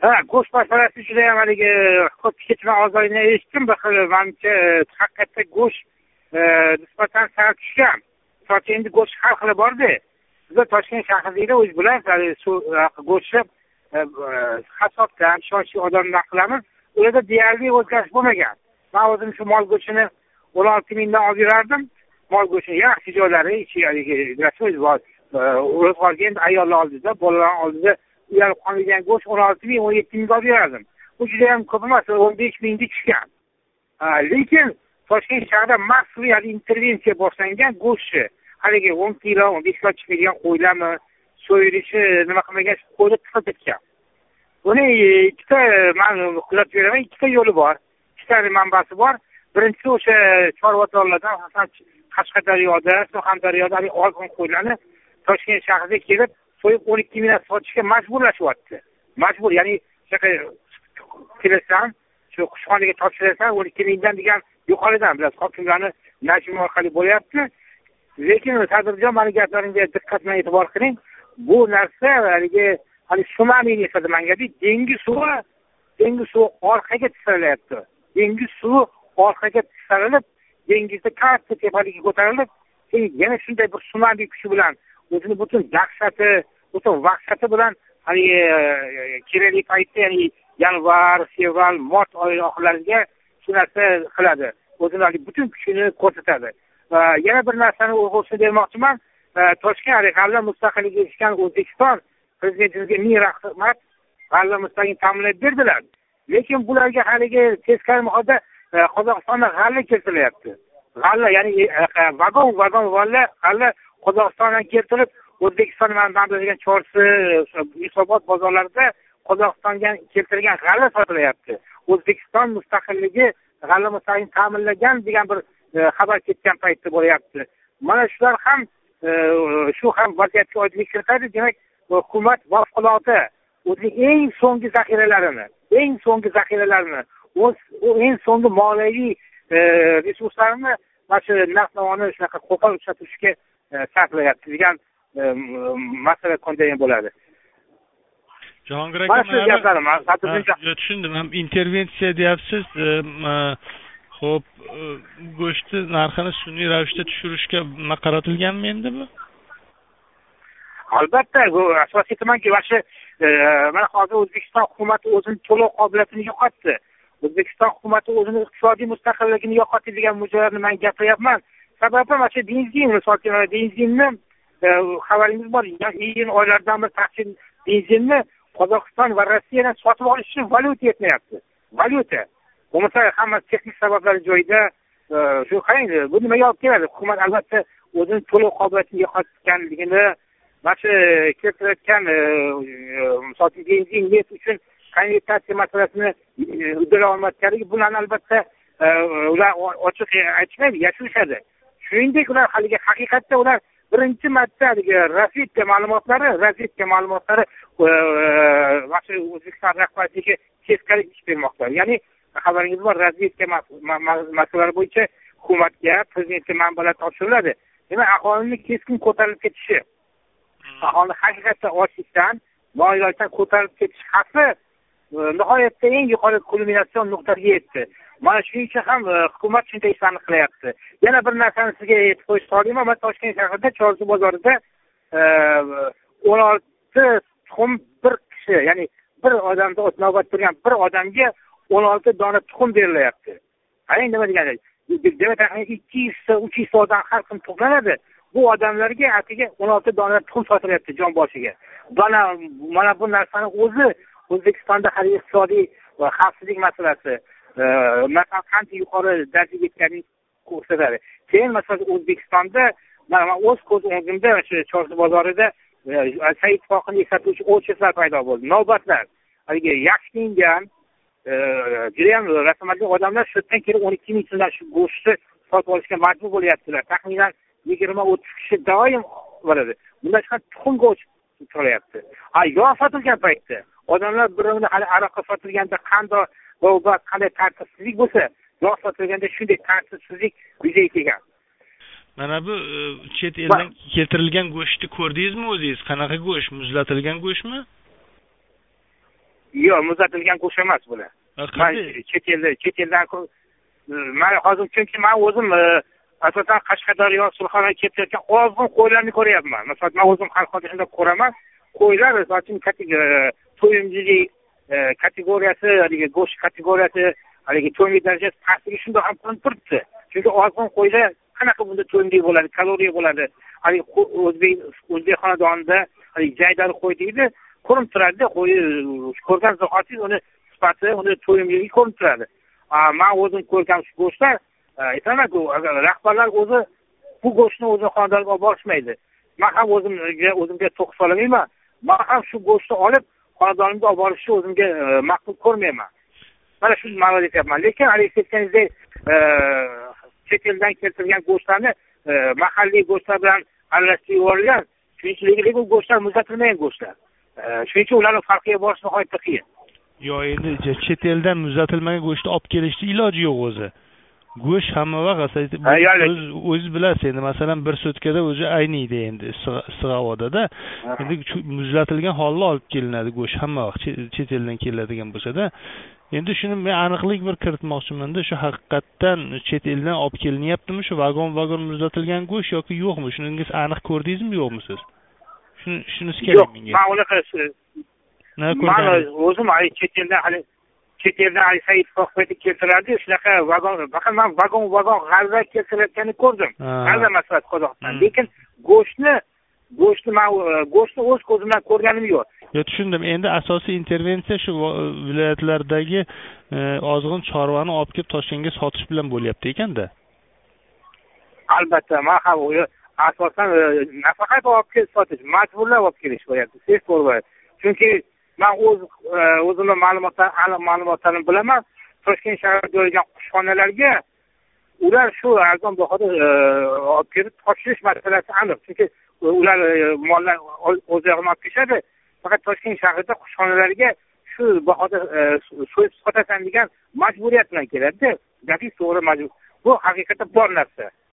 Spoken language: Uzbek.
Ha, go'sht masalasi juda ham haligi ko'p ketma ozoyini eshitdim. Bir xil menimcha haqiqatda go'sht nisbatan sal tushgan. Chunki endi go'sht har xili bor-da. Biz Toshkent shahrida o'z bilasiz, go'sht hassobdan shoshli odamlar qilamiz. Ularda deyarli o'zgarish bo'lmagan. Men o'zim shu mol go'shtini 16 mingdan olib yurardim. Mol go'shtini yaxshi joylari ichidagi rasmiy o'zgarga endi ayollar oldida, bolalar oldida uyalib qolgan go'sht 16 ming, 17 mingga olib yurardim. Bu juda ham ko'p emas, 15 mingga tushgan. Lekin Toshkent shahrida massiv intervensiya boshlangan go'shtchi. Haligi 10 kilo, 15 kilo chiqadigan qo'ylarni so'yilishi nima qilmagan qo'yib tiqib ketgan. Buni ikkita men kuzatib beraman, ikkita yo'li bor. Ikkita manbasi bor. Birinchisi o'sha chorvatorlardan, asosan Qashqadaryoda, Surxondaryoda olgan qo'ylarni Toshkent shahriga kelib, so'yib 12 mingdan sotishga majburlashyapti. Majbur, ya'ni kelasan, shu qushxonaga topshirasan, 12 mingdan degan yuqoridan bilan hokimlarni najm orqali bo'lyapti. Lekin tadbirkor meni gaplarimga diqqat bilan e'tibor qiling. Bu narsa hali sunami efirda manga dengiz suvi orqaga tisarilyapti. Dengiz suvi orqaga tisarilib, dengizda katta tepalikka ko'tarilib, yana shunday bir sunami kuchi bilan o'zini butun dahshati, butun vahshati bilan kerakli paytda, ya'ni yanvar, fevral, mart oyi oxirlariga shu narsa qiladi. O'zini butun kuchini ko'rsatadi. Yana bir narsani o'rg'ilishni bermoqchiman. Toshkent g'alla mustaqillikka erishgan O'zbekiston prezidentimizga ming rahmat, g'alla mustaqillikni ta'minlab berdilar. Lekin bularga haligi teskari holatda Qozog'istondan g'alla keltirilyapti. G'alla, ya'ni vagon g'alla Qozog'istondan keltirib, O'zbekiston manbalarga Chorsi, Yunusobod bozorlarida Qozog'istonga keltirilgan g'alla sotilyapti. O'zbekiston mustaqilligi g'alla mustaqillikni ta'minlagan degan bir xabar ketgan paytda bo'lyapti. Mana shular ham shu ham vaziyatga oydinlik kiritadi. Demak, hukumat favqulodda o'zining eng so'nggi zaxiralarini, eng so'nggi moliyaviy resurslarini mana shu narx-navoni shunaqa qo'pol ishlatishga sarflayapti degan masala qanday bo'ladi. Jahongir aka, tushundim. Ham intervensiya deyapsiz. Xo'p, go'shtni narxini sun'iy ravishda tushirishga qaratilganmi endi bu? Albatta, bu asosiy aytamanki, mana hozir O'zbekiston hukumati o'zining to'lov qobiliyatini yo'qotdi. O'zbekiston hukumati o'zining iqtisodiy mustaqilligini yo'qotdi degan mujolarni men gapiryapman. Sababi mana shu benzinni xabaringiz bor, iyun oylaridan bir taqsim benzinni Qozog'iston va Rossiyadan sotib olish uchun valyuta yetmayapti. Valyuta. Bo'lmasa hamma texnik sabablar joyida. Shu qarang, bu nimaga olib keladi? Hukumat albatta o'zining to'lov qobiliyatini yo'qotganligini, mana shu keltirayotgan misol benzin neft uchun konvertatsiya masalasini uddala olmayotganligi, bularni albatta ular ochiq aytishmaydi, yashirishadi. Shuningdek, ular haqiqatda ular birinchi marta razvedka ma'lumotlari O'zbekiston rahbariyatiga teskari ish bermoqda. Ya'ni xabaringiz bor, razvedka masalalari bo'yicha hukumatga, prezidentga manbalar topshiriladi. Demak, aholining keskin ko'tarilib ketishi, aholi haqiqatda ochlikdan, noilojdan ko'tarilib ketish xavfi nihoyatda eng yuqori kulminatsion nuqtaga yetdi. Mana shuning uchun ham hukumat shunday ishlarni qilyapti. Yana bir narsani sizga aytib qo'yish so'rayman. Men Toshkent shahrida Chorsu bozorida 16 tuxum bir kishi, ya'ni bir odamda navbat turgan bir odamga 16 dona tuxum berilyapti. Qarang nima degani? Demak, 200-300 odam har kun to'planadi. Bu odamlarga atiga 16 dona tuxum sotilyapti jon boshiga. Mana bu narsani o'zi O'zbekistonda hali iqtisodiy va xavfsizlik masalasi qancha yuqori darajaga yetganini ko'rsatadi. Keyin masalan O'zbekistonda men o'z ko'z o'ngimda shu Chorsu bozorida Said ittifoqini eslatuvchi o'chirlar paydo bo'ldi. Navbatlar. Haligi yaxshi kiyingan, juda ham rasmli odamlar shu yerdan kelib 12 ming so'mdan shu go'shtni sotib olishga majbur bo'lyaptilar. Taxminan 20-30 kishi doim bo'ladi. Bundan chiqib tuxum go'sht so'rayapti. Yog' sotilgan paytda odamlar birovni hali aroqqa sotilganda qanday tartibsizlik bo'lsa, yog' sotilganda shunday tartibsizlik yuzaga kelgan. Mana bu chet eldan keltirilgan go'shtni ko'rdingizmi o'zingiz? Qanaqa go'sht? Muzlatilgan go'shtmi? yo'q, muzlatilgan go'sht emas bular. Chet eldan men hozir chunki men o'zim asosan Qashqadaryo, Surxondaryoga ketayotgan ozg'in qo'ylarni ko'ryapman. Masalan, men o'zim har holda shunday ko'raman. Qo'ylar masalan to'yimchilik kategoriyasi, haligi go'sht kategoriyasi, haligi to'yimlik darajasi pastligi shunday ham ko'rinib turibdi. Chunki ozg'in qo'ylar qanaqa bunda to'yimlik bo'ladi, kaloriya bo'ladi. Haligi o'zbek xonadonida haligi jaydari qo'y deydi, ko'rinib turadi. Qo'y ko'rgan zahotingiz uni sifati, uni to'yimligi ko'rinib turadi. Men o'zim ko'rgan shu go'shtlar aytamaku, rahbarlar o'zi bu go'shtni o'zi xonadoniga olib borishmaydi. Men ham o'zimga to'q solamayman. Men ham shu go'shtni olib xonadonimga olib borishni o'zimga ma'qul ko'rmayman. Mana shu ma'noda aytyapman. Lekin haligi aytganingizdek chet eldan keltirilgan go'shtlarni mahalliy go'shtlar bilan aralashtirib yuborilgan, shunchalik bu go'shtlar muzlatilmagan go'shtlar. Shuning uchun ularni farqiga borish nihoyatda qiyin. Yo, endi chet eldan muzlatilmagan go'shtni olib kelishni iloji yo'q o'zi. Go'sht hamma vaqt o'zi bilasiz, endi masalan bir sutkada o'zi ayniydi endi issiq havoda. Endi muzlatilgan holda olib kelinadi go'sht hamma vaqt chet eldan keladigan bo'lsa-da. Endi shuni men aniqlik bir kiritmoqchiman-da, shu haqiqatdan chet eldan olib kelinyaptimi shu vagon muzlatilgan go'sht yoki yo'qmi? Shuningiz aniq ko'rdingizmi, yo'qmi siz? Shunisi kerak menga. Men unaqa men o'zim chet eldan Said Foxbetni keltiradi, shunaqa vagon, faqat men vagon g'arza keltirayotganini ko'rdim. G'arza masalan Qozog'iston. Lekin go'shtni men go'shtni o'z ko'zim bilan ko'rganim yo'q. Yo, tushundim. Endi asosiy intervensiya shu viloyatlardagi ozg'in chorvani olib kelib Toshkentga sotish bilan bo'lyapti ekanda. Albatta, men ham asosan nafaqat olib kelib sotish, majburlab olib kelish bo'lyapti. Siz ko'ryapsiz. Chunki men o'zimning ma'lumotlarimni bilaman. Toshkent shahrida joylashgan qushxonalarga ular shu arzon bahoda olib kelib topshirish masalasi aniq. Chunki ular mollar o'zlari olib kelishadi. Faqat Toshkent shahrida qushxonalarga shu bahoda so'yib sotasan degan majburiyat bilan keladi. Gapingiz to'g'ri, majbur. Bu haqiqatda bor narsa.